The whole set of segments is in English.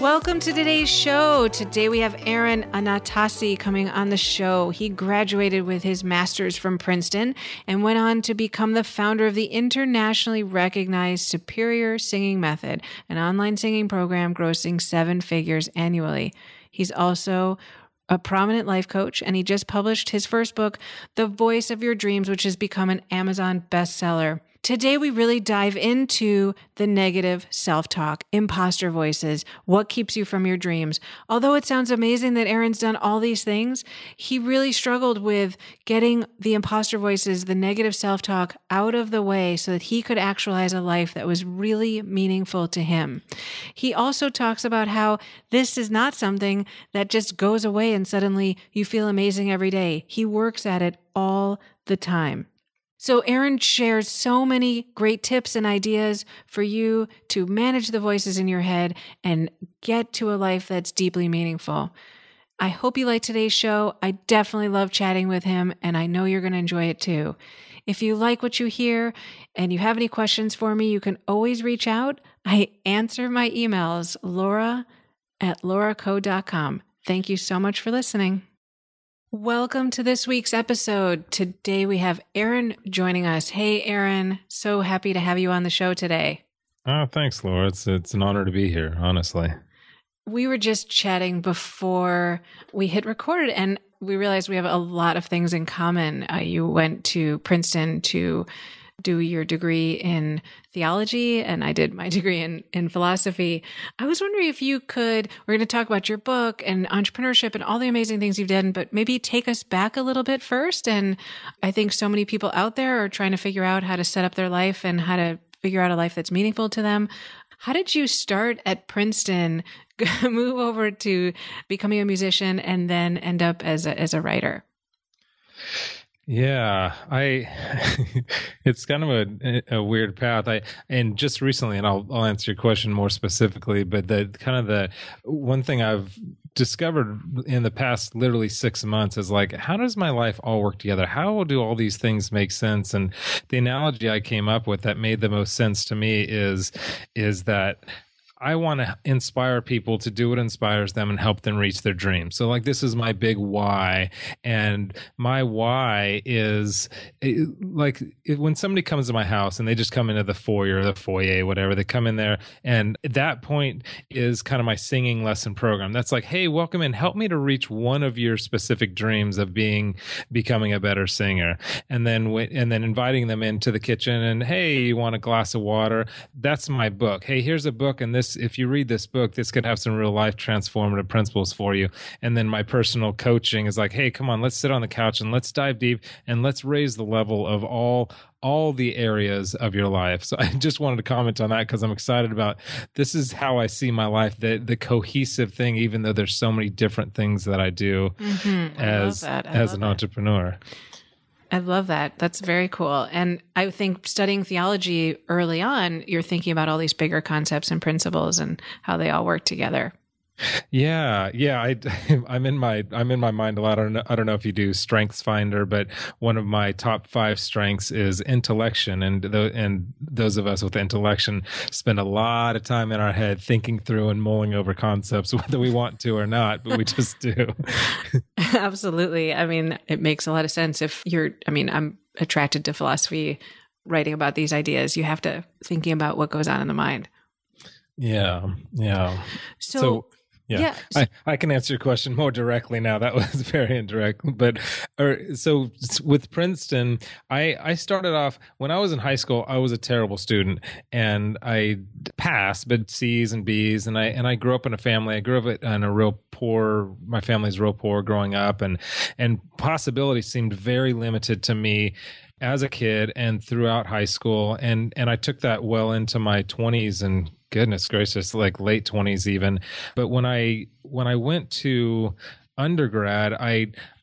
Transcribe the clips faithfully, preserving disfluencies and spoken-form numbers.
Welcome to today's show. Today we have Aaron Anastasi coming on the show. He graduated with his master's from Princeton and went on to become the founder of the internationally recognized Superior Singing Method, an online singing program grossing seven figures annually. He's also a prominent life coach, and he just published his first book, The Voice of Your Dreams, which has become an Amazon bestseller. Today, we really dive into the negative self-talk, imposter voices, what keeps you from your dreams. Although it sounds amazing that Aaron's done all these things, he really struggled with getting the imposter voices, the negative self-talk out of the way so that he could actualize a life that was really meaningful to him. He also talks about how this is not something that just goes away and suddenly you feel amazing every day. He works at it all the time. So Aaron shares so many great tips and ideas for you to manage the voices in your head and get to a life that's deeply meaningful. I hope you like today's show. I definitely love chatting with him, and I know you're going to enjoy it too. If you like what you hear and you have any questions for me, you can always reach out. I answer my emails, Laura at laura co dot com. Thank you so much for listening. Welcome to this week's episode. Today we have Aaron joining us. Hey, Aaron. So happy to have you on the show today. Oh, thanks, Laura. It's, it's an honor to be here, honestly. We were just chatting before we hit record, and we realized we have a lot of things in common. Uh, you went to Princeton to do your degree in theology, and I did my degree in, in philosophy. I was wondering if you could, we're going to talk about your book and entrepreneurship and all the amazing things you've done, but maybe take us back a little bit first. And I think so many people out there are trying to figure out how to set up their life and how to figure out a life that's meaningful to them. How did you start at Princeton, move over to becoming a musician, and then end up as a, as a writer? Yeah, I, it's kind of a, a weird path. I, and just recently, and I'll, I'll answer your question more specifically, but the kind of the one thing I've discovered in the past literally six months is like, how does my life all work together? How do all these things make sense? And the analogy I came up with that made the most sense to me is, is that I want to inspire people to do what inspires them and help them reach their dreams. So like, this is my big why. And my why is it, like it, when somebody comes to my house and they just come into the foyer, the foyer, whatever, they come in there. And at that point is kind of my singing lesson program. That's like, hey, welcome in, help me to reach one of your specific dreams of being, becoming a better singer. And then, and then inviting them into the kitchen and, hey, you want a glass of water? That's my book. Hey, here's a book. And this, if you read this book, this could have some real life transformative principles for you. And then my personal coaching is like, hey, come on, let's sit on the couch and let's dive deep and let's raise the level of all all the areas of your life. So I just wanted to comment on that because I'm excited about this is how I see my life, the the cohesive thing, even though there's so many different things that I do mm-hmm. I as as an that. entrepreneur. I love that. That's very cool. And I think studying theology early on, you're thinking about all these bigger concepts and principles and how they all work together. Yeah, yeah. I, I'm in my I'm in my mind a lot. I don't know, I don't know if you do Strengths Finder, but one of my top five strengths is intellection, and the, and those of us with intellection spend a lot of time in our head thinking through and mulling over concepts, whether we want to or not, but we just do. Absolutely. I mean, it makes a lot of sense. If you're, I mean, I'm attracted to philosophy, writing about these ideas. You have to thinking about what goes on in the mind. Yeah, yeah. So. so Yeah, yeah. I, I can answer your question more directly now. That was very indirect. But or, so with Princeton, I, I started off, when I was in high school, I was a terrible student and I passed, but C's and B's. And I, and I grew up in a family. I grew up in a real poor, my family's real poor growing up, and, and possibilities seemed very limited to me as a kid and throughout high school. And, and I took that well into my twenties and goodness gracious, like late twenties even. But when I when I went to undergrad, I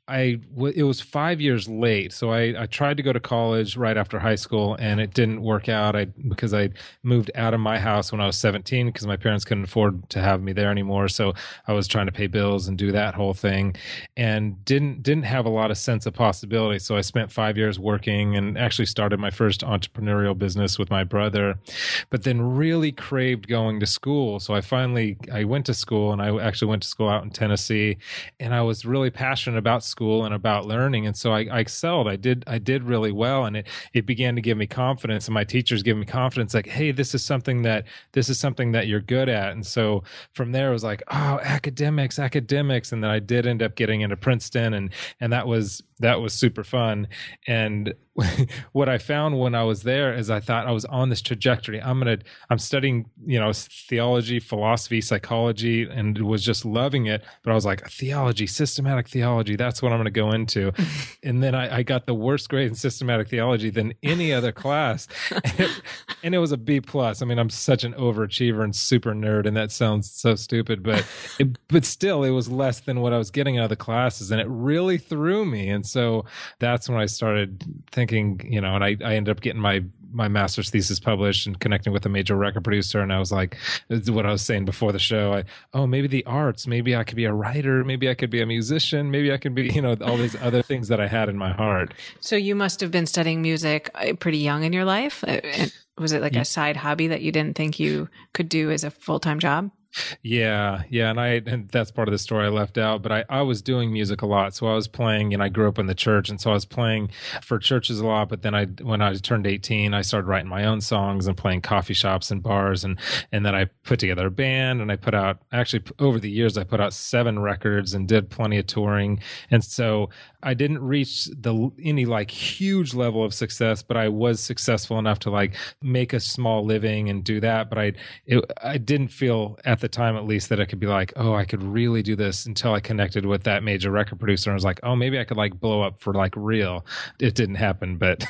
I w- it was five years late. So I, I tried to go to college right after high school, and it didn't work out. I because I moved out of my house when I was seventeen because my parents couldn't afford to have me there anymore. So I was trying to pay bills and do that whole thing, and didn't didn't have a lot of sense of possibility. So I spent five years working and actually started my first entrepreneurial business with my brother, but then really craved going to school. So I finally I went to school, and I actually went to school out in Tennessee, and I was really passionate about school and about learning. And so I, I excelled. I did, I did really well. And it, it began to give me confidence, and my teachers gave me confidence, like, hey, this is something that, this is something that you're good at. And so from there it was like, oh, academics, academics. And then I did end up getting into Princeton, and, and that was, that was super fun. And what I found when I was there is I thought I was on this trajectory. I'm going to, I'm studying, you know, theology, philosophy, psychology, and was just loving it. But I was like, theology, systematic theology, that's what I'm going to go into. And then I, I got the worst grade in systematic theology than any other class. And it, and it was a B plus. I mean, I'm such an overachiever and super nerd, and that sounds so stupid, but, it, but still it was less than what I was getting out of the classes, and it really threw me. And so that's when I started thinking, you know, and I, I ended up getting my my master's thesis published and connecting with a major record producer. And I was like, this is what I was saying before the show. I, oh, maybe the arts, maybe I could be a writer. Maybe I could be a musician. Maybe I could be, you know, all these other things that I had in my heart. So you must have been studying music pretty young in your life. Was it like a side hobby that you didn't think you could do as a full-time job? Yeah, yeah, and I and that's part of the story I left out. But I, I was doing music a lot, so I was playing, and I grew up in the church, and so I was playing for churches a lot. But then I, when I turned eighteen, I started writing my own songs and playing coffee shops and bars, and and then I put together a band, and I put out actually over the years I put out seven records and did plenty of touring, and so I didn't reach the any like huge level of success, but I was successful enough to like make a small living and do that. But I it, I didn't feel at the time, at least, that I could be like, oh, I could really do this, until I connected with that major record producer and I was like, oh, maybe I could like blow up for like real. It didn't happen, but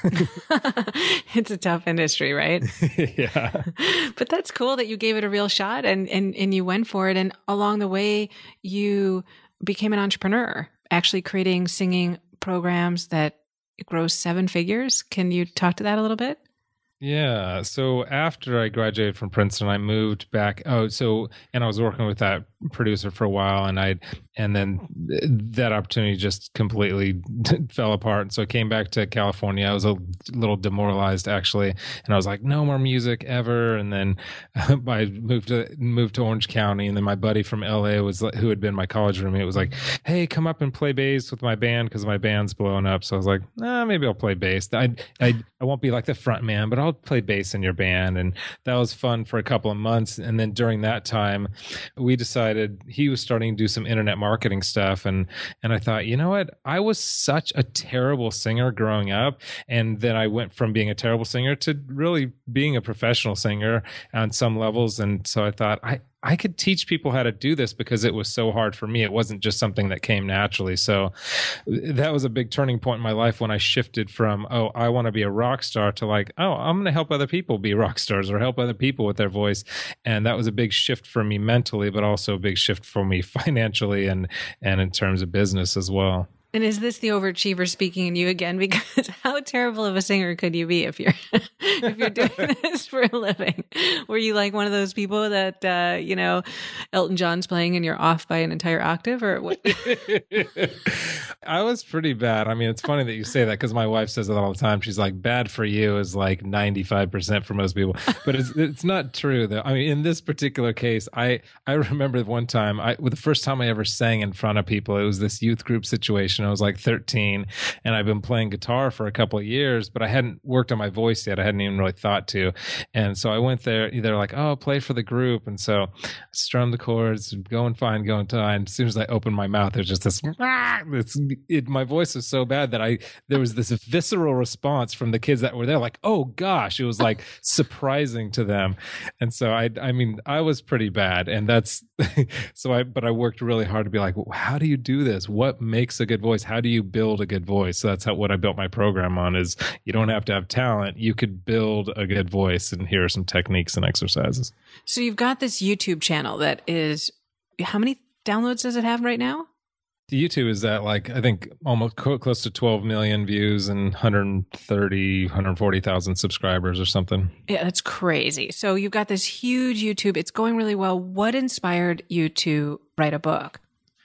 it's a tough industry, right? Yeah. But that's cool that you gave it a real shot and, and, and you went for it. And along the way, you became an entrepreneur, actually creating singing programs that gross seven figures. Can you talk to that a little bit? Yeah. So after I graduated from Princeton, I moved back. Oh, so, and I was working with that producer for a while, and I, and then that opportunity just completely fell apart. And so I came back to California. I was a little demoralized, actually. And I was like, no more music ever. And then I moved to, moved to Orange County. And then my buddy from L A was, who had been my college roommate, was like, hey, come up and play bass with my band, because my band's blowing up. So I was like, nah, maybe I'll play bass. I, I, I won't be like the front man, but I'll play bass in your band. And that was fun for a couple of months. And then during that time, we decided, he was starting to do some internet marketing stuff. And, and I thought, you know what? I was such a terrible singer growing up. And then I went from being a terrible singer to really being a professional singer on some levels. And so I thought, I, I could teach people how to do this, because it was so hard for me. It wasn't just something that came naturally. So that was a big turning point in my life when I shifted from, oh, I want to be a rock star, to like, oh, I'm going to help other people be rock stars or help other people with their voice. And that was a big shift for me mentally, but also a big shift for me financially and, and in terms of business as well. And is this the overachiever speaking in you again? Because how terrible of a singer could you be if you're if you're doing this for a living? Were you like one of those people that uh, you know, Elton John's playing and you're off by an entire octave, or what? I was pretty bad. I mean, it's funny that you say that, because my wife says that all the time. She's like, bad for you is like ninety-five percent for most people, but it's it's not true though. I mean, in this particular case, I I remember one time, I the first time I ever sang in front of people, it was this youth group situation. I was like thirteen, and I've been playing guitar for a couple of years, but I hadn't worked on my voice yet. I hadn't even really thought to. And so I went there, they're like, oh, play for the group. And so I strummed the chords, going fine, going fine. As soon as I opened my mouth, there's just this, it's, it, my voice was so bad that I, there was this visceral response from the kids that were there, like, oh gosh, it was like surprising to them. And so I, I mean, I was pretty bad. And that's, so I, but I worked really hard to be like, well, how do you do this? What makes a good voice? How do you build a good voice? So that's how, what I built my program on, is you don't have to have talent. You could build a good voice, and here are some techniques and exercises. So you've got this YouTube channel that is, how many downloads does it have right now? The YouTube is at like, I think almost co- close to twelve million views and one hundred thirty, one hundred forty thousand subscribers or something. Yeah, that's crazy. So you've got this huge YouTube. It's going really well. What inspired you to write a book?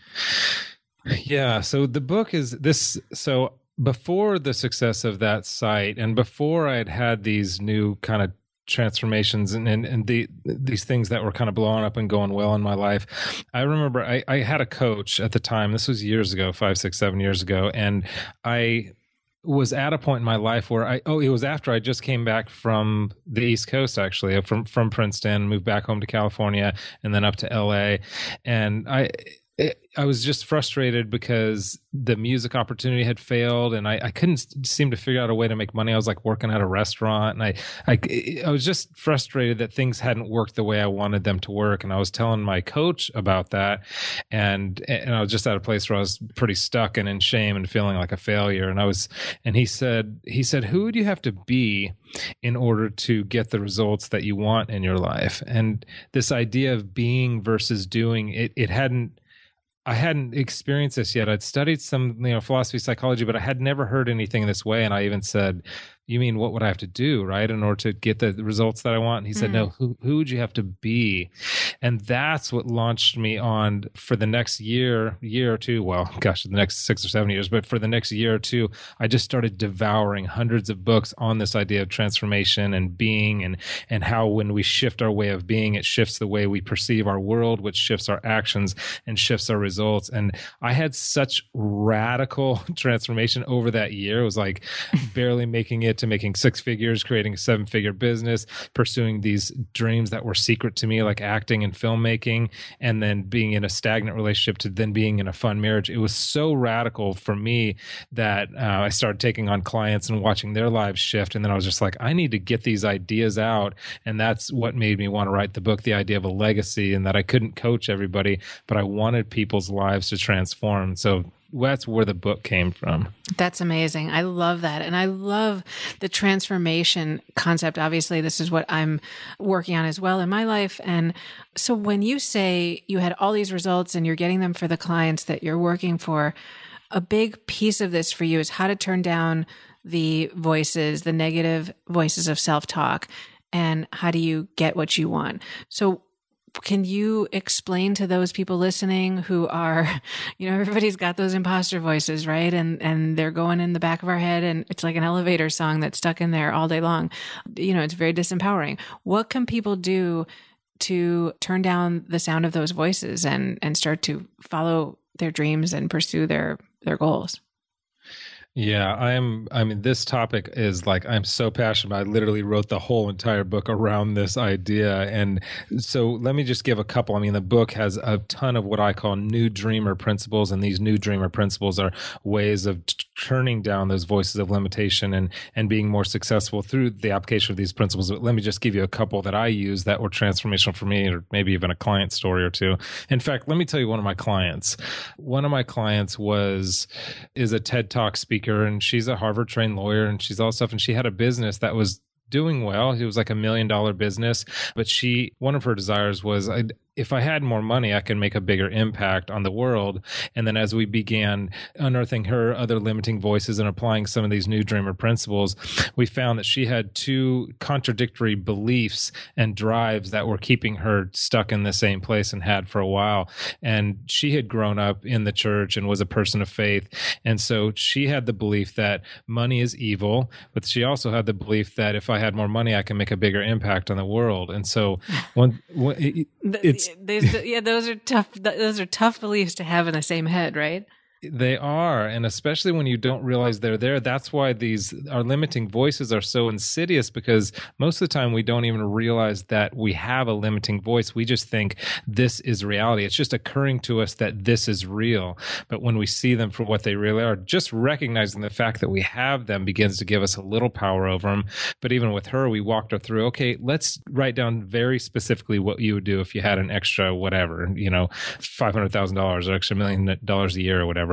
Yeah. So the book is this. So before the success of that site and before I had had these new kind of transformations and, and, and the, these things that were kind of blowing up and going well in my life. I remember I, I had a coach at the time. This was years ago, five, six, seven years ago. And I was at a point in my life where I, oh, it was after I just came back from the East Coast, actually, from, from Princeton, moved back home to California and then up to L A. And I, It, I was just frustrated because the music opportunity had failed and I, I couldn't seem to figure out a way to make money. I was like working at a restaurant and I, I, I was just frustrated that things hadn't worked the way I wanted them to work. And I was telling my coach about that. And, and I was just at a place where I was pretty stuck and in shame and feeling like a failure. And I was, and he said, he said, who would you have to be in order to get the results that you want in your life? And this idea of being versus doing, it, it hadn't, I hadn't experienced this yet. I'd studied some, you know, philosophy, psychology, but I had never heard anything this way. And I even said, you mean, what would I have to do, right, in order to get the results that I want? And he said, mm. no, who, who would you have to be? And that's what launched me on for the next year, year or two. Well, gosh, the next six or seven years, but for the next year or two, I just started devouring hundreds of books on this idea of transformation and being and, and how when we shift our way of being, it shifts the way we perceive our world, which shifts our actions and shifts our results. And I had such radical transformation over that year. It was like barely making it to making six figures, creating a seven figure business, pursuing these dreams that were secret to me, like acting and filmmaking, and then being in a stagnant relationship to then being in a fun marriage. It was so radical for me that uh, I started taking on clients and watching their lives shift. And then I was just like, I need to get these ideas out. And that's what made me want to write the book, the idea of a legacy, and that I couldn't coach everybody, but I wanted people's lives to transform. So that's where the book came from. That's amazing. I love that. And I love the transformation concept. Obviously, this is what I'm working on as well in my life. And so when you say you had all these results and you're getting them for the clients that you're working for, a big piece of this for you is how to turn down the voices, the negative voices of self-talk, and how do you get what you want? So can you explain to those people listening who are, you know, everybody's got those imposter voices, right? And and they're going in the back of our head and it's like an elevator song that's stuck in there all day long. You know, it's very disempowering. What can people do to turn down the sound of those voices and and start to follow their dreams and pursue their their goals? Yeah, I'm, I mean, this topic is like, I'm so passionate. I literally wrote the whole entire book around this idea. And so let me just give a couple. I mean, the book has a ton of what I call new dreamer principles. And these new dreamer principles are ways of t- turning down those voices of limitation and, and being more successful through the application of these principles. But let me just give you a couple that I use that were transformational for me, or maybe even a client story or two. In fact, let me tell you one of my clients. One of my clients was, is a TED Talk speaker. And she's a Harvard trained lawyer and she's all stuff. And she had a business that was doing well. It was like a million dollar business, but she, one of her desires was, I, if I had more money, I could make a bigger impact on the world. And then as we began unearthing her other limiting voices and applying some of these new dreamer principles, we found that she had two contradictory beliefs and drives that were keeping her stuck in the same place and had for a while. And she had grown up in the church and was a person of faith. And so she had the belief that money is evil, but she also had the belief that if I had more money, I can make a bigger impact on the world. And so one, one it, it's These, yeah, those are tough. Those are tough beliefs to have in the same head, right? They are, and especially when you don't realize they're there. That's why these our limiting voices are so insidious, because most of the time we don't even realize that we have a limiting voice. We just think this is reality. It's just occurring to us that this is real. But when we see them for what they really are, just recognizing the fact that we have them begins to give us a little power over them. But even with her, we walked her through, okay, let's write down very specifically what you would do if you had an extra whatever, you know, five hundred thousand dollars or extra million dollars a year or whatever.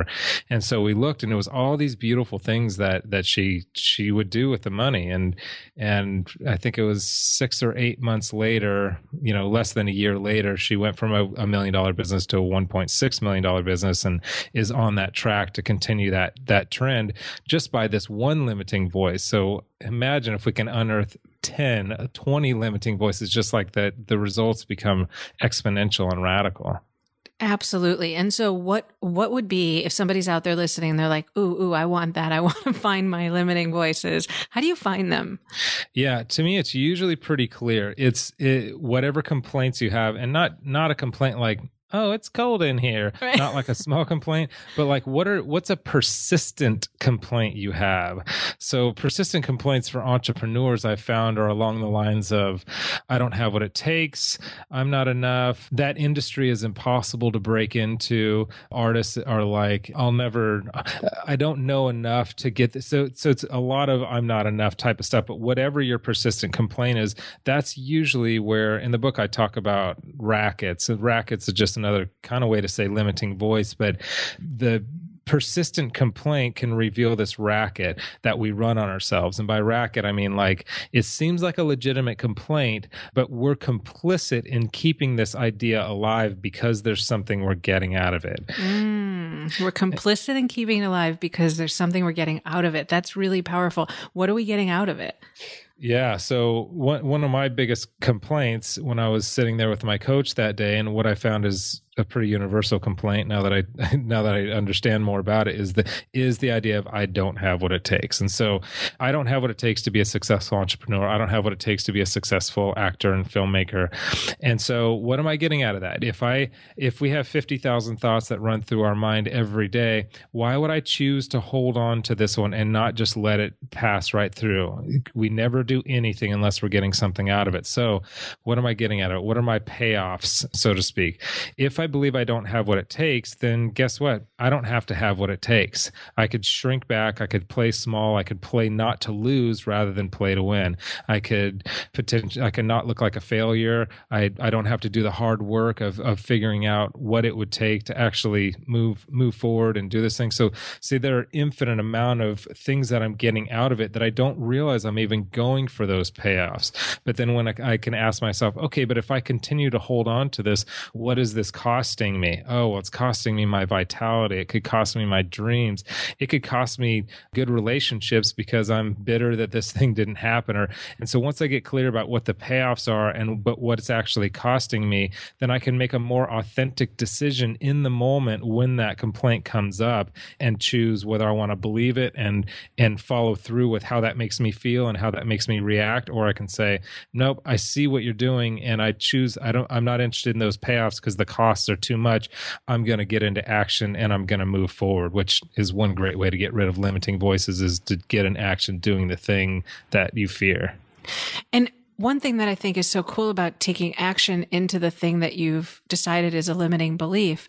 whatever. And so we looked, and it was all these beautiful things that that she she would do with the money. And and I think it was six or eight months later, you know, less than a year later, she went from a, a million dollar business to a one point six million dollar business, and is on that track to continue that that trend just by this one limiting voice. So imagine if we can unearth ten, twenty limiting voices just like that, the results become exponential and radical. Absolutely. And so what what would be, if somebody's out there listening, they're like, ooh, ooh, I want that. I want to find my limiting voices. How do you find them? Yeah, to me, it's usually pretty clear. It's it, whatever complaints you have, and not not a complaint like, oh, it's cold in here. Right. Not like a small complaint, but like what are what's a persistent complaint you have? So persistent complaints for entrepreneurs I found are along the lines of, I don't have what it takes. I'm not enough. That industry is impossible to break into. Artists are like, I'll never, I don't know enough to get this. So, so it's a lot of I'm not enough type of stuff, but whatever your persistent complaint is, that's usually where in the book I talk about rackets. And rackets are just another kind of way to say limiting voice, but the persistent complaint can reveal this racket that we run on ourselves. And by racket, I mean like it seems like a legitimate complaint, but we're complicit in keeping this idea alive because there's something we're getting out of it. Mm, we're complicit in keeping it alive because there's something we're getting out of it. That's really powerful. What are we getting out of it? Yeah. So one one of my biggest complaints when I was sitting there with my coach that day, and what I found is a pretty universal complaint now that I now that I understand more about it, is the is the idea of I don't have what it takes. And so I don't have what it takes to be a successful entrepreneur. I don't have what it takes to be a successful actor and filmmaker. And so what am I getting out of that? If I if we have fifty thousand thoughts that run through our mind every day, why would I choose to hold on to this one and not just let it pass right through? We never do anything unless we're getting something out of it. So what am I getting out of it? What are my payoffs, so to speak? If I believe I don't have what it takes, then guess what? I don't have to have what it takes. I could shrink back. I could play small. I could play not to lose rather than play to win. I could potentially, I could not look like a failure. I I don't have to do the hard work of of figuring out what it would take to actually move move forward and do this thing. So see, there are infinite amount of things that I'm getting out of it that I don't realize I'm even going for those payoffs. But then when I, I can ask myself, okay, but if I continue to hold on to this, what is this costing me? Oh, well, it's costing me my vitality. It could cost me my dreams. It could cost me good relationships because I'm bitter that this thing didn't happen. Or and so once I get clear about what the payoffs are and but what it's actually costing me, then I can make a more authentic decision in the moment when that complaint comes up and choose whether I want to believe it and and follow through with how that makes me feel and how that makes me react. Or I can say, nope, I see what you're doing and I choose, I don't, I'm not interested in those payoffs because the costs are too much. I'm going to get into action and I'm going to move forward, which is one great way to get rid of limiting voices, is to get in action doing the thing that you fear. And one thing that I think is so cool about taking action into the thing that you've decided is a limiting belief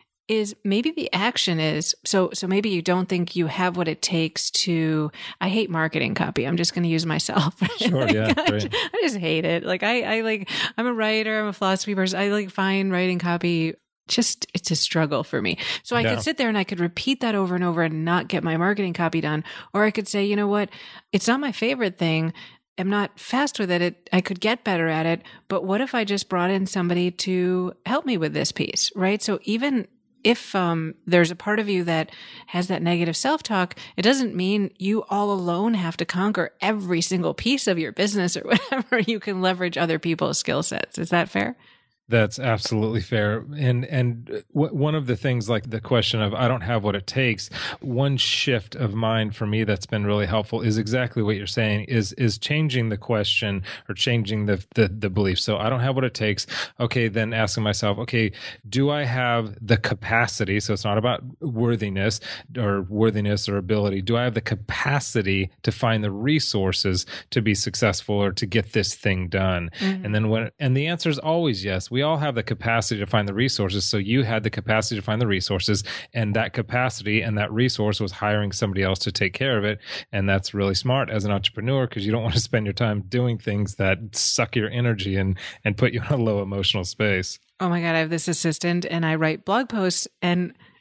is maybe the action is, so so maybe you don't think you have what it takes to, I hate marketing copy. I'm just going to use myself. Sure, like, yeah. I, Right. just, I just hate it. Like I, I like, I'm a writer, I'm a philosophy person. I like find writing copy, just, it's a struggle for me. So I Yeah. could sit there and I could repeat that over and over and not get my marketing copy done. Or I could say, you know what, it's not my favorite thing. I'm not fast with it. it. I could get better at it. But what if I just brought in somebody to help me with this piece, right? So even if um, there's a part of you that has that negative self-talk, it doesn't mean you all alone have to conquer every single piece of your business or whatever. You can leverage other people's skill sets. Is that fair? That's absolutely fair. And and w- one of the things, like the question of I don't have what it takes, one shift of mind for me that's been really helpful is exactly what you're saying, is is changing the question or changing the, the, the belief. So I don't have what it takes. Okay, then asking myself, okay, do I have the capacity? So it's not about worthiness or worthiness or ability. Do I have the capacity to find the resources to be successful or to get this thing done? Mm-hmm. And then when, and the answer is always yes. We We all have the capacity to find the resources. So you had the capacity to find the resources, and that capacity and that resource was hiring somebody else to take care of it. And that's really smart as an entrepreneur, because you don't want to spend your time doing things that suck your energy and, and put you in a low emotional space. Oh my God, I have this assistant and I write blog posts, and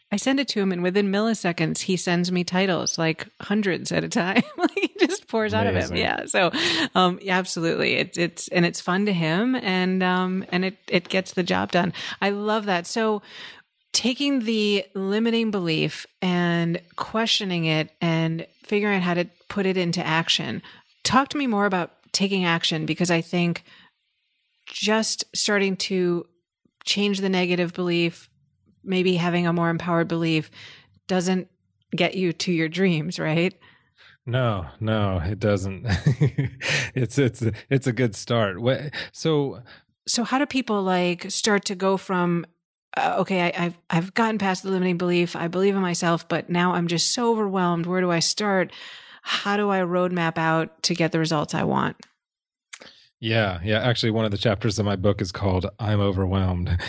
I send it to him, and within milliseconds, he sends me titles, like hundreds at a time. Like he just pours Amazing. out of him. Yeah. So, um, yeah, absolutely. It's, it's, and it's fun to him, and, um, and it, it gets the job done. I love that. So taking the limiting belief and questioning it and figuring out how to put it into action. Talk to me more about taking action, because I think just starting to change the negative belief, maybe having a more empowered belief, doesn't get you to your dreams, right? No, no, it doesn't. it's it's it's a good start. So, so how do people like start to go from uh, okay, I, I've I've gotten past the limiting belief, I believe in myself, but now I'm just so overwhelmed. Where do I start? How do I roadmap out to get the results I want? Yeah, yeah. Actually, one of the chapters of my book is called "I'm Overwhelmed,"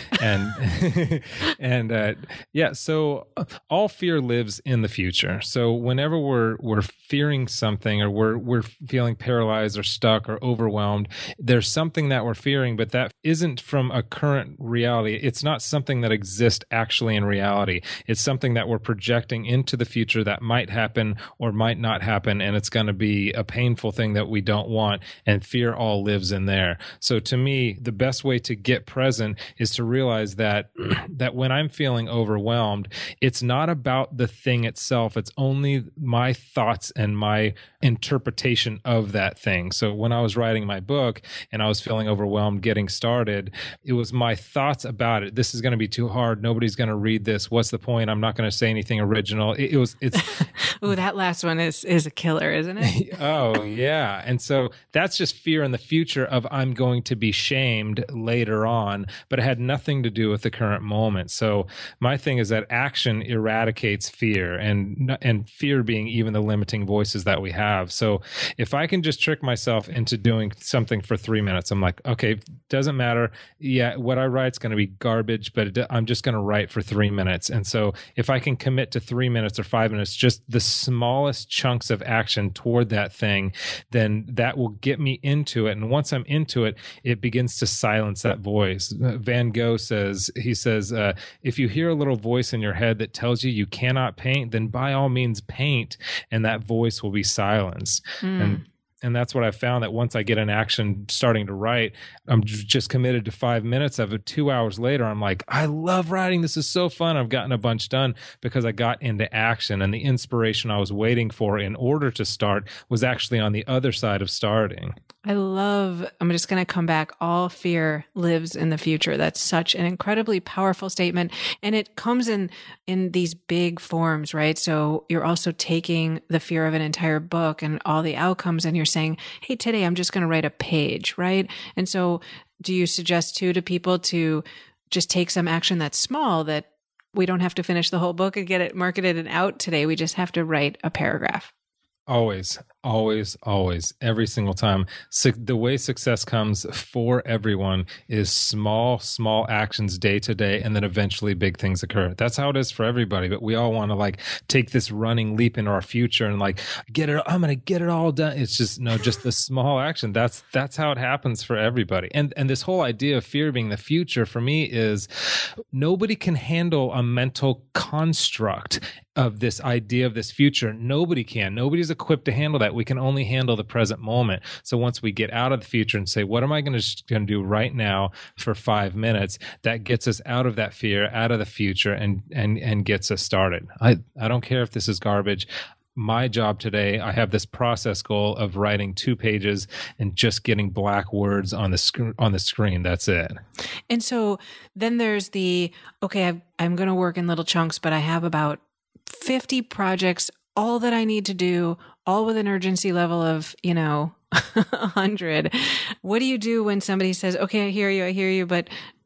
and and uh, yeah. So all fear lives in the future. So whenever we're we're fearing something, or we're we're feeling paralyzed or stuck or overwhelmed, there's something that we're fearing, but that isn't from a current reality. It's not something that exists actually in reality. It's something that we're projecting into the future that might happen or might not happen, and it's going to be a painful thing that we don't want. And fear all lives in there. So to me, the best way to get present is to realize that that when I'm feeling overwhelmed, it's not about the thing itself. It's only my thoughts and my interpretation of that thing. So when I was writing my book and I was feeling overwhelmed getting started, it was my thoughts about it. This is going to be too hard. Nobody's going to read this. What's the point? I'm not going to say anything original. It, it was, it's. Oh, that last one is, is a killer, isn't it? Oh, yeah. And so that's just fear in the future of I'm going to be shamed later on, but it had nothing to do with the current moment. So my thing is that action eradicates fear, and and fear being even the limiting voices that we have. So if I can just trick myself into doing something for three minutes, I'm like, okay, doesn't matter. Yeah, what I write's going to be garbage, but it, I'm just going to write for three minutes. And so if I can commit to three minutes or five minutes, just the smallest chunks of action toward that thing, then that will get me into it. And once I'm into it, it begins to silence that voice. Van Gogh says, he says, uh, if you hear a little voice in your head that tells you you cannot paint, then by all means paint, and that voice will be silenced. Mm. And And that's what I found, that once I get in action starting to write, I'm just committed to five minutes of it. Two hours later, I'm like, I love writing. This is so fun. I've gotten a bunch done because I got into action, and the inspiration I was waiting for in order to start was actually on the other side of starting. I love, I'm just going to come back. All fear lives in the future. That's such an incredibly powerful statement. And it comes in, in these big forms, right? So you're also taking the fear of an entire book and all the outcomes, and you're saying, hey, today I'm just going to write a page, right? And so do you suggest too to people to just take some action that's small, that we don't have to finish the whole book and get it marketed and out today? We just have to write a paragraph. Always, always, always, every single time. So the way success comes for everyone is small, small actions day to day, and then eventually big things occur. That's how it is for everybody. But we all want to like take this running leap into our future and like get it. I'm going to get it all done. It's just no, just the small action. That's that's how it happens for everybody. And and this whole idea of fear being the future for me is nobody can handle a mental construct of this idea of this future. Nobody can. Nobody's equipped to handle that. We can only handle the present moment. So once we get out of the future and say, what am I going to do right now for five minutes? That gets us out of that fear, out of the future, and and and gets us started. I, I don't care if this is garbage. My job today, I have this process goal of writing two pages and just getting black words on the sc- on the screen. That's it. And so then there's the, okay, I've, I'm going to work in little chunks, but I have about fifty projects, all that I need to do, all with an urgency level of, you know, a hundred. What do you do when somebody says, okay, I hear you, I hear you, but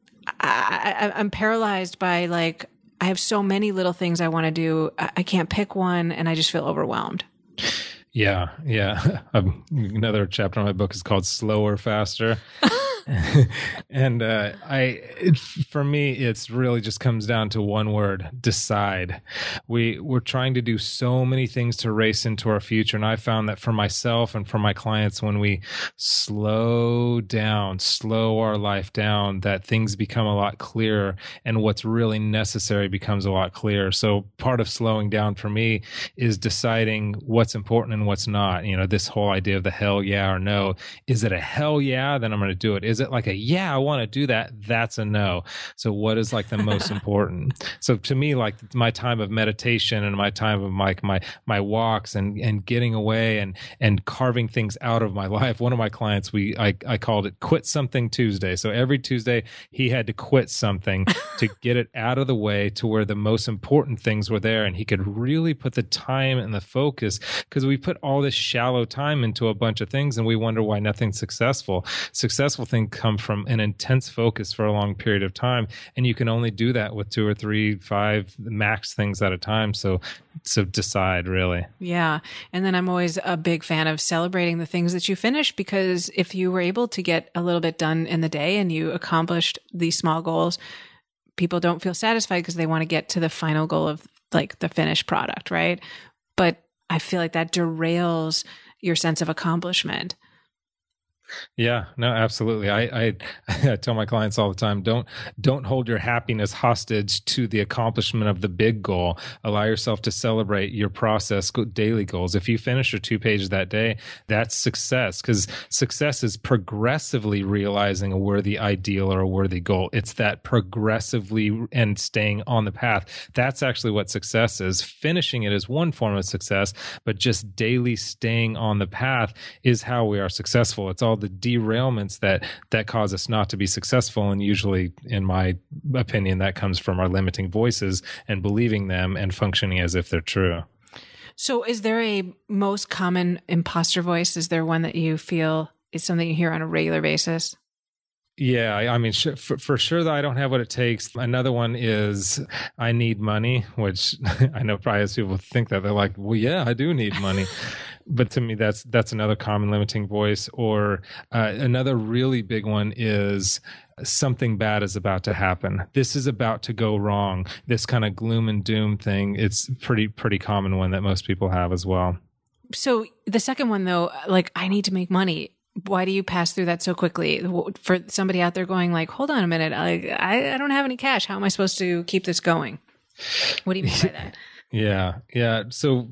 I, I, I'm paralyzed by like, I have so many little things I want to do. I, I can't pick one, and I just feel overwhelmed. Yeah, yeah. Um, another chapter in my book is called Slower, Faster. and uh, I, it, for me, it's really just comes down to one word: decide. We we're trying to do so many things to race into our future, and I found that for myself and for my clients, when we slow down, slow our life down, that things become a lot clearer, and what's really necessary becomes a lot clearer. So part of slowing down for me is deciding what's important and what's not. You know, this whole idea of the hell yeah or no. Is it a hell yeah? Then I'm going to do it. Is it like a, yeah, I want to do that? That's a no. So what is like the most important? So to me, like my time of meditation and my time of like my, my walks and, and getting away and, and carving things out of my life. One of my clients, we, I, I called it Quit Something Tuesday. So every Tuesday he had to quit something to get it out of the way to where the most important things were there. And he could really put the time and the focus, because we put all this shallow time into a bunch of things and we wonder why nothing's successful. Successful things come from an intense focus for a long period of time, and you can only do that with two or three, five max things at a time. So, so decide really. Yeah, and then I'm always a big fan of celebrating the things that you finish, because if you were able to get a little bit done in the day and you accomplished these small goals, people don't feel satisfied because they want to get to the final goal of like the finished product, right? But I feel like that derails your sense of accomplishment. Yeah, no, absolutely. I, I, I tell my clients all the time, don't don't hold your happiness hostage to the accomplishment of the big goal. Allow yourself to celebrate your process, daily goals. If you finish your two pages that day, that's success, because success is progressively realizing a worthy ideal or a worthy goal. It's that progressively and staying on the path. That's actually what success is. Finishing it is one form of success, but just daily staying on the path is how we are successful. It's all the derailments that that cause us not to be successful, and usually, in my opinion, that comes from our limiting voices and believing them and functioning as if they're true. So is there a most common imposter voice? Is there one that you feel is something you hear on a regular basis? Yeah, I mean, for, for sure that I don't have what it takes. Another one is I need money, which I know probably as people think that they're like, well, yeah, I do need money. But to me, that's that's another common limiting voice. Or uh, another really big one is something bad is about to happen. This is about to go wrong. This kind of gloom and doom thing. It's pretty pretty common one that most people have as well. So the second one, though, like I need to make money. Why do you pass through that so quickly? For somebody out there going like, hold on a minute, I, I, I don't have any cash. How am I supposed to keep this going? What do you mean by that? Yeah, yeah. So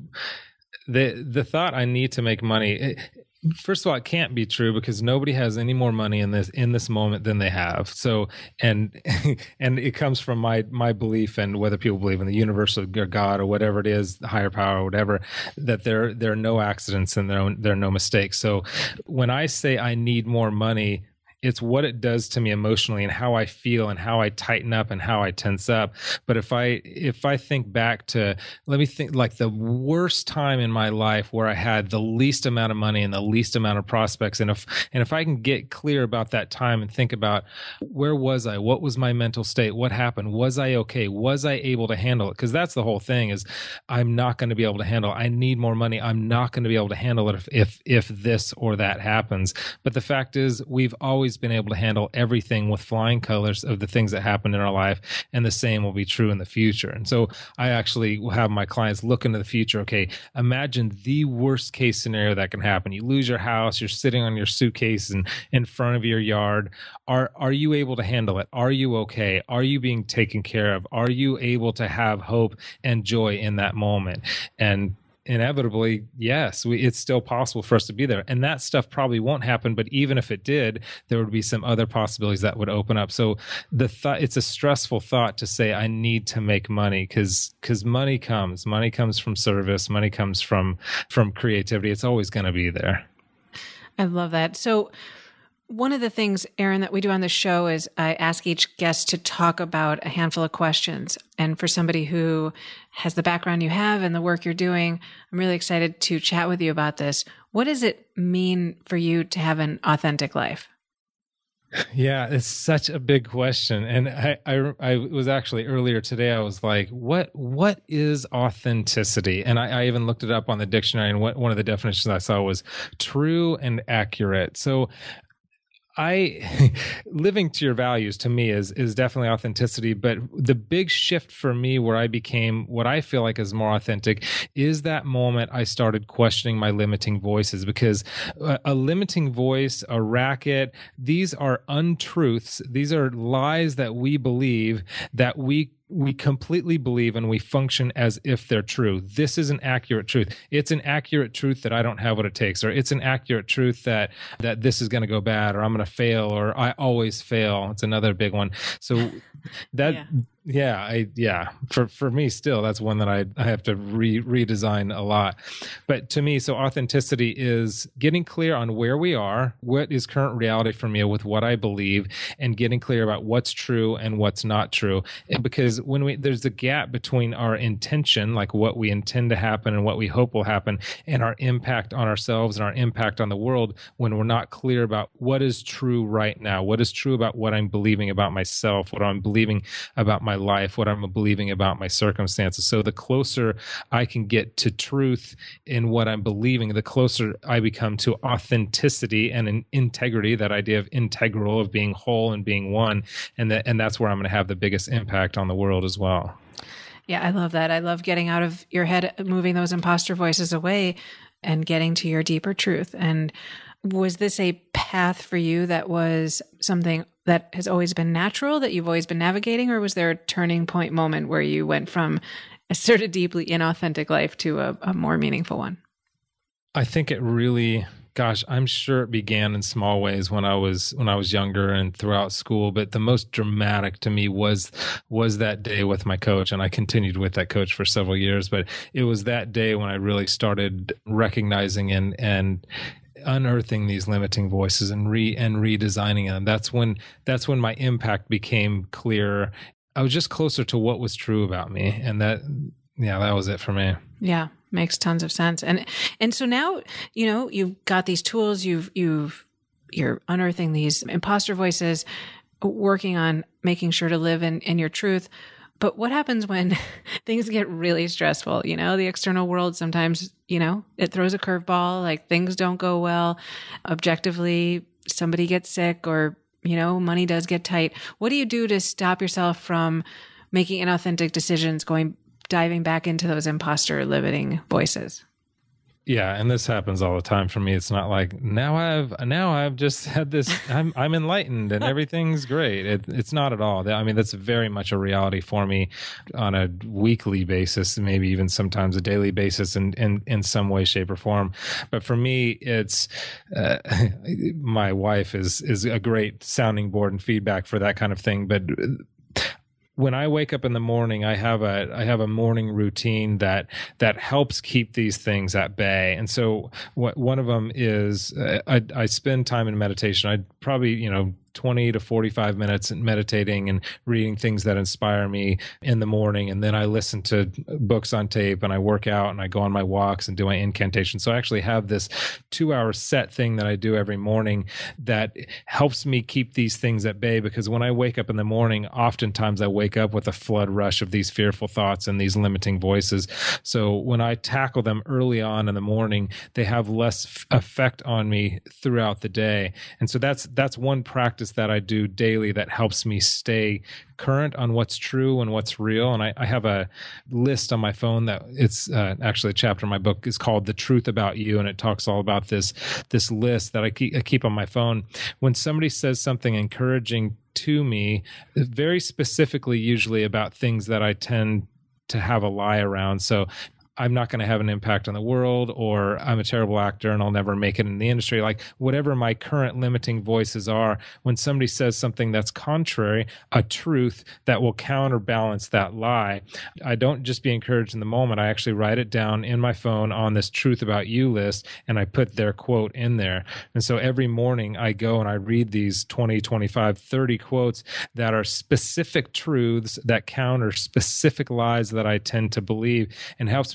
the the thought I need to make money, it, first of all, it can't be true, because nobody has any more money in this in this moment than they have. So, and and it comes from my my belief, and whether people believe in the universe or God or whatever it is, the higher power or whatever, that there there are no accidents and there are, there are no mistakes. So, when I say I need more money, it's what it does to me emotionally and how I feel and how I tighten up and how I tense up. But if I if I think back to, let me think, like the worst time in my life where I had the least amount of money and the least amount of prospects, and if and if I can get clear about that time and think about where was I, what was my mental state, what happened, was I okay, was I able to handle it? Because that's the whole thing, is I'm not going to be able to handle it. I need more money. I'm not going to be able to handle it if if if this or that happens. But the fact is, we've always been able to handle everything with flying colors of the things that happened in our life, and the same will be true in the future. And so I actually will have my clients look into the future. Okay, imagine the worst case scenario that can happen. You lose your house, you're sitting on your suitcase and in front of your yard. Are are you able to handle it? Are you okay? Are you being taken care of? Are you able to have hope and joy in that moment? And inevitably, yes, we, it's still possible for us to be there. And that stuff probably won't happen, but even if it did, there would be some other possibilities that would open up. So the thought, it's a stressful thought to say, I need to make money, because because money comes. Money comes from service. Money comes from from creativity. It's always going to be there. I love that. So one of the things, Aaron, that we do on the show is I ask each guest to talk about a handful of questions. And for somebody who has the background you have and the work you're doing, I'm really excited to chat with you about this. What does it mean for you to have an authentic life? Yeah, it's such a big question. And I, I, I was actually earlier today, I was like, what, what is authenticity? And I, I even looked it up on the dictionary, and what, one of the definitions I saw was true and accurate. So I living to your values to me is is definitely authenticity, but the big shift for me where I became what I feel like is more authentic is that moment I started questioning my limiting voices, because a, a limiting voice, a racket, these are untruths. These are lies that we believe, that we we completely believe, and we function as if they're true. This is an accurate truth. It's an accurate truth that I don't have what it takes, or it's an accurate truth that that this is going to go bad, or I'm going to fail, or I always fail. It's another big one. So that yeah. Yeah, I yeah. For for me, still, that's one that I I have to re redesign a lot. But to me, so authenticity is getting clear on where we are, what is current reality for me with what I believe, and getting clear about what's true and what's not true. And because when we there's a gap between our intention, like what we intend to happen and what we hope will happen, and our impact on ourselves and our impact on the world, when we're not clear about what is true right now, what is true about what I'm believing about myself, what I'm believing about my life, what I'm believing about my circumstances. So the closer I can get to truth in what I'm believing, the closer I become to authenticity and an integrity, that idea of integral, of being whole and being one. And that, and that's where I'm going to have the biggest impact on the world as well. Yeah, I love that. I love getting out of your head, moving those imposter voices away and getting to your deeper truth. And was this a path for you that was something that has always been natural, that you've always been navigating, or was there a turning point moment where you went from a sort of deeply inauthentic life to a, a more meaningful one? I think it really, gosh, I'm sure it began in small ways when I was when I was younger and throughout school. But the most dramatic to me was was that day with my coach, and I continued with that coach for several years. But it was that day when I really started recognizing and and unearthing these limiting voices and re and redesigning them. That's when that's when my impact became clearer. I was just closer to what was true about me, and that yeah, that was it for me. Yeah, makes tons of sense. And and so now, you know, you've got these tools, you've you've you're unearthing these imposter voices, working on making sure to live in in your truth. But what happens when things get really stressful? You know, the external world sometimes, you know, it throws a curveball, like things don't go well. Objectively, somebody gets sick, or, you know, money does get tight. What do you do to stop yourself from making inauthentic decisions, going, diving back into those imposter limiting voices? Yeah, and this happens all the time for me. It's not like now I've now I've just had this. I'm I'm enlightened and everything's great. It, it's not at all. I mean, that's very much a reality for me on a weekly basis, maybe even sometimes a daily basis, in in, in some way, shape, or form. But for me, it's uh, my wife is is a great sounding board and feedback for that kind of thing. But when I wake up in the morning, I have a I have a morning routine that that helps keep these things at bay. And so what, one of them is uh, I, I spend time in meditation. I probably, you know, twenty to forty-five minutes meditating and reading things that inspire me in the morning. And then I listen to books on tape, and I work out, and I go on my walks and do my incantation. So I actually have this two hour set thing that I do every morning that helps me keep these things at bay, because when I wake up in the morning, oftentimes I wake up with a flood rush of these fearful thoughts and these limiting voices. So when I tackle them early on in the morning, they have less f- effect on me throughout the day. And so that's, that's one practice that I do daily that helps me stay current on what's true and what's real. And I, I have a list on my phone that it's uh, actually a chapter in my book is called The Truth About You. And it talks all about this, this list that I keep, I keep on my phone. When somebody says something encouraging to me, very specifically, usually about things that I tend to have a lie around. So I'm not going to have an impact on the world, or I'm a terrible actor and I'll never make it in the industry. Like whatever my current limiting voices are, when somebody says something that's contrary, a truth that will counterbalance that lie, I don't just be encouraged in the moment. I actually write it down in my phone on this Truth About You list, and I put their quote in there. And so every morning I go and I read these twenty, twenty-five, thirty quotes that are specific truths that counter specific lies that I tend to believe, and helps me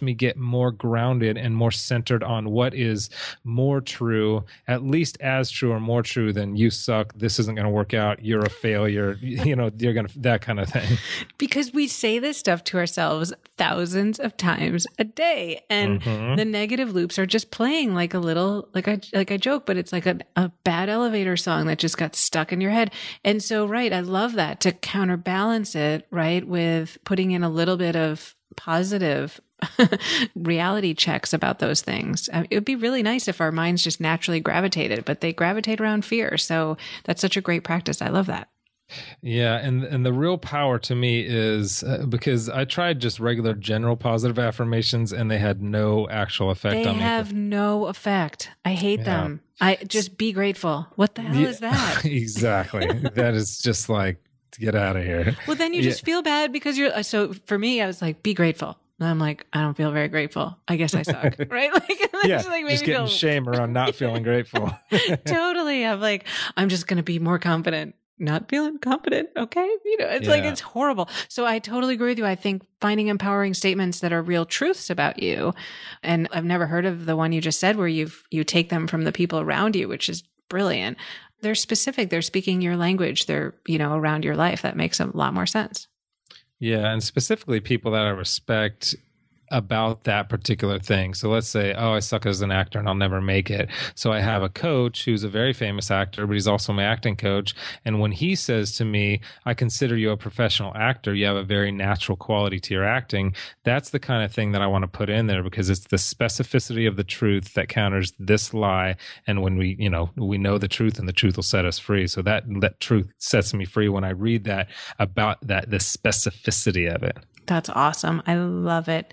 me get more grounded and more centered on what is more true, at least as true or more true than you suck, this isn't going to work out, you're a failure, you know, you're going to, that kind of thing. Because we say this stuff to ourselves thousands of times a day, and mm-hmm. the negative loops are just playing like a little, like I, like I joke, but it's like a, a bad elevator song that just got stuck in your head. And so, right, I love that, to counterbalance it, right, with putting in a little bit of positive reality checks about those things. I mean, it would be really nice if our minds just naturally gravitated, but they gravitate around fear. So that's such a great practice. I love that. Yeah, and and the real power to me is uh, because I tried just regular general positive affirmations and they had no actual effect they on me. They have no effect. I hate yeah. them. I just be grateful. What the hell yeah, is that? Exactly. That is just like, get out of here. Well, then you just yeah. feel bad because you're, so for me, I was like, be grateful. And I'm like, I don't feel very grateful. I guess I suck, right? Like, yeah, just, like just getting feel... shame around not feeling grateful. Totally. I'm like, I'm just going to be more confident. Not feeling confident. Okay. You know, it's yeah. like, it's horrible. So I totally agree with you. I think finding empowering statements that are real truths about you. And I've never heard of the one you just said where you've, you take them from the people around you, which is brilliant. They're specific. They're speaking your language. They're, you know, around your life. That makes a lot more sense. Yeah. And specifically people that I respect about that particular thing. So let's say, oh, I suck as an actor and I'll never make it. So I have a coach who's a very famous actor, but he's also my acting coach. And when he says to me, I consider you a professional actor, you have a very natural quality to your acting. That's the kind of thing that I want to put in there because it's the specificity of the truth that counters this lie. And when we, you know, we know the truth and the truth will set us free. So that, that truth sets me free when I read that about that, the specificity of it. That's awesome. I love it.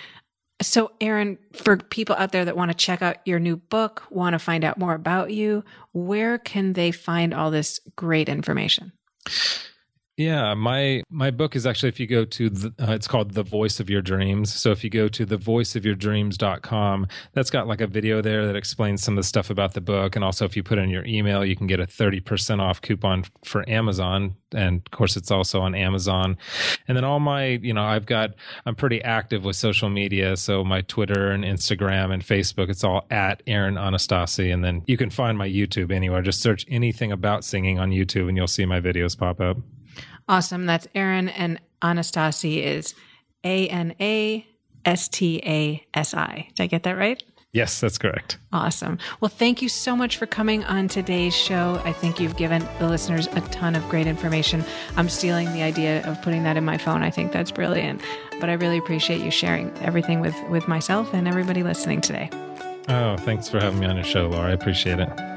So, Aaron, for people out there that want to check out your new book, want to find out more about you, where can they find all this great information? Yeah, my my book is actually, if you go to, the, uh, it's called The Voice of Your Dreams. So if you go to the voice of your dreams dot com, that's got like a video there that explains some of the stuff about the book. And also if you put in your email, you can get a thirty percent off coupon for Amazon. And of course, it's also on Amazon. And then all my, you know, I've got, I'm pretty active with social media. So my Twitter and Instagram and Facebook, it's all at Aaron Anastasi. And then you can find my YouTube anywhere. Just search anything about singing on YouTube and you'll see my videos pop up. Awesome. That's Aaron, and Anastasi is A N A S T A S I. Did I get that right? Yes, that's correct. Awesome. Well, thank you so much for coming on today's show. I think you've given the listeners a ton of great information. I'm stealing the idea of putting that in my phone. I think that's brilliant. But I really appreciate you sharing everything with, with myself and everybody listening today. Oh, thanks for having me on your show, Laura. I appreciate it.